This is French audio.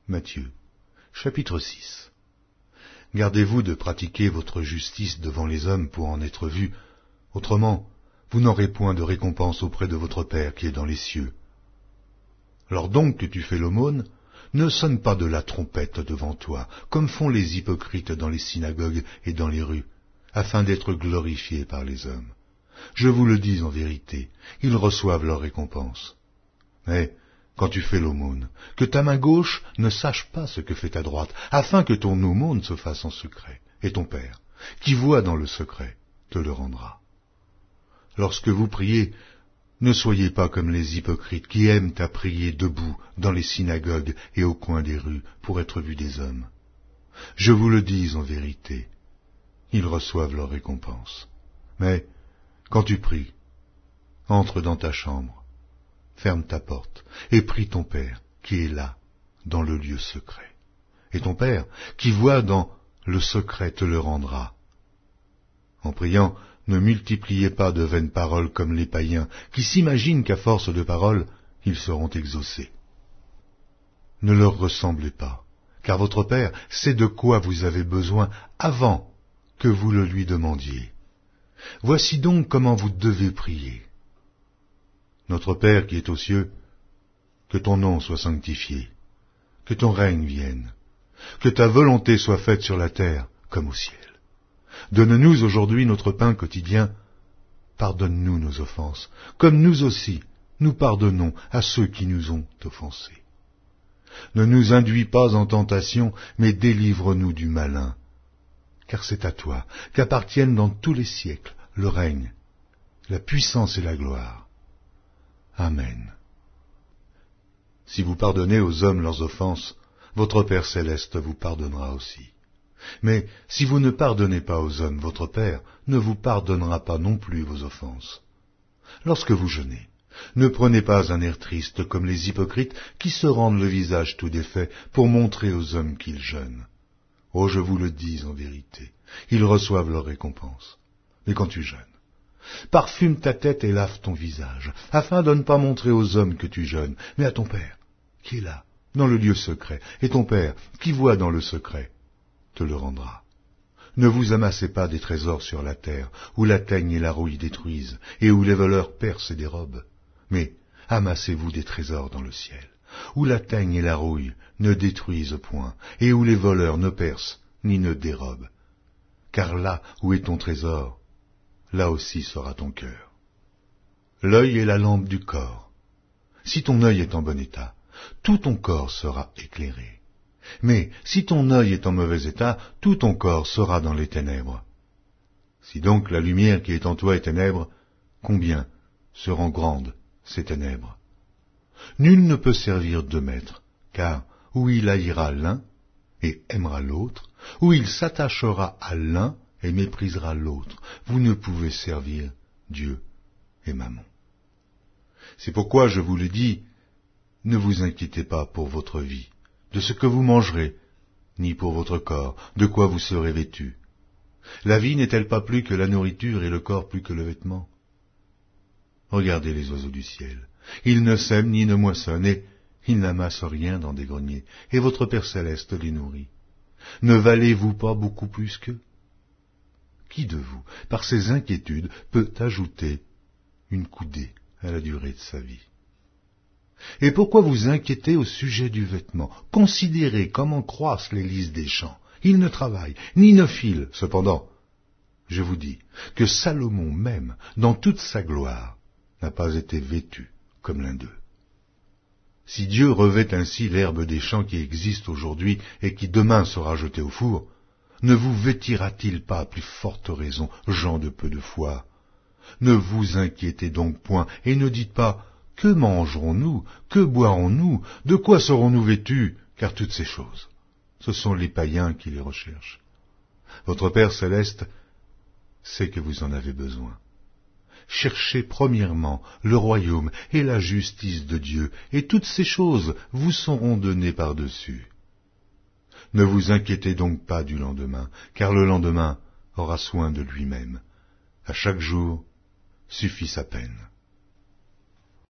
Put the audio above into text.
Matthieu, chapitre 6. Gardez-vous de pratiquer votre justice devant les hommes pour en être vus, autrement vous n'aurez point de récompense auprès de votre Père qui est dans les cieux. Lors donc que tu fais l'aumône, ne sonne pas de la trompette devant toi, comme font les hypocrites dans les synagogues et dans les rues, afin d'être glorifiés par les hommes. Je vous le dis en vérité, ils reçoivent leur récompense. Mais quand tu fais l'aumône, que ta main gauche ne sache pas ce que fait ta droite, afin que ton aumône se fasse en secret, et ton Père, qui voit dans le secret, te le rendra. Lorsque vous priez, ne soyez pas comme les hypocrites qui aiment à prier debout dans les synagogues et au coin des rues pour être vus des hommes. Je vous le dis en vérité, ils reçoivent leur récompense. Mais quand tu pries, entre dans ta chambre, ferme ta porte et prie ton Père qui est là, dans le lieu secret. Et ton Père, qui voit dans le secret, te le rendra. En priant, ne multipliez pas de vaines paroles comme les païens, qui s'imaginent qu'à force de paroles, ils seront exaucés. Ne leur ressemblez pas, car votre Père sait de quoi vous avez besoin avant que vous le lui demandiez. Voici donc comment vous devez prier. Notre Père qui est aux cieux, que ton nom soit sanctifié, que ton règne vienne, que ta volonté soit faite sur la terre comme au ciel. Donne-nous aujourd'hui notre pain quotidien. Pardonne-nous nos offenses, comme nous aussi, nous pardonnons à ceux qui nous ont offensés. Ne nous induis pas en tentation, mais délivre-nous du malin. Car c'est à toi qu'appartiennent dans tous les siècles le règne, la puissance et la gloire. Amen. Si vous pardonnez aux hommes leurs offenses, votre Père céleste vous pardonnera aussi. Mais si vous ne pardonnez pas aux hommes, votre Père ne vous pardonnera pas non plus vos offenses. Lorsque vous jeûnez, ne prenez pas un air triste comme les hypocrites qui se rendent le visage tout défait pour montrer aux hommes qu'ils jeûnent. Oh, je vous le dis en vérité, ils reçoivent leur récompense. Mais quand tu jeûnes, parfume ta tête et lave ton visage, afin de ne pas montrer aux hommes que tu jeûnes, mais à ton Père, qui est là, dans le lieu secret, et ton Père, qui voit dans le secret, te le rendra. Ne vous amassez pas des trésors sur la terre, où la teigne et la rouille détruisent, et où les voleurs percent et dérobent, mais amassez-vous des trésors dans le ciel, où la teigne et la rouille ne détruisent point, et où les voleurs ne percent ni ne dérobent. Car là où est ton trésor, là aussi sera ton cœur. L'œil est la lampe du corps. Si ton œil est en bon état, tout ton corps sera éclairé. Mais si ton œil est en mauvais état, tout ton corps sera dans les ténèbres. Si donc la lumière qui est en toi est ténèbre, combien seront grandes ces ténèbres? Nul ne peut servir deux maîtres, car ou il haïra l'un et aimera l'autre, ou il s'attachera à l'un et méprisera l'autre. Vous ne pouvez servir Dieu et Mammon. C'est pourquoi je vous le dis, ne vous inquiétez pas pour votre vie, de ce que vous mangerez, ni pour votre corps, de quoi vous serez vêtus. La vie n'est-elle pas plus que la nourriture et le corps plus que le vêtement? Regardez les oiseaux du ciel. Ils ne sèment ni ne moissonnent, et ils n'amassent rien dans des greniers, et votre Père céleste les nourrit. Ne valez-vous pas beaucoup plus qu'eux? Qui de vous, par ses inquiétudes, peut ajouter une coudée à la durée de sa vie? Et pourquoi vous inquiétez au sujet du vêtement? Considérez comment croissent les lys des champs. Ils ne travaillent, ni ne filent. Cependant, je vous dis que Salomon même, dans toute sa gloire, n'a pas été vêtu comme l'un d'eux. Si Dieu revêt ainsi l'herbe des champs qui existe aujourd'hui et qui demain sera jetée au four, ne vous vêtira-t-il pas à plus forte raison, gens de peu de foi? Ne vous inquiétez donc point, et ne dites pas « Que mangerons-nous? Que boirons-nous? De quoi serons-nous vêtus ?» Car toutes ces choses, ce sont les païens qui les recherchent. Votre Père céleste sait que vous en avez besoin. Cherchez premièrement le royaume et la justice de Dieu, et toutes ces choses vous seront données par-dessus. Ne vous inquiétez donc pas du lendemain, car le lendemain aura soin de lui-même. À chaque jour suffit sa peine.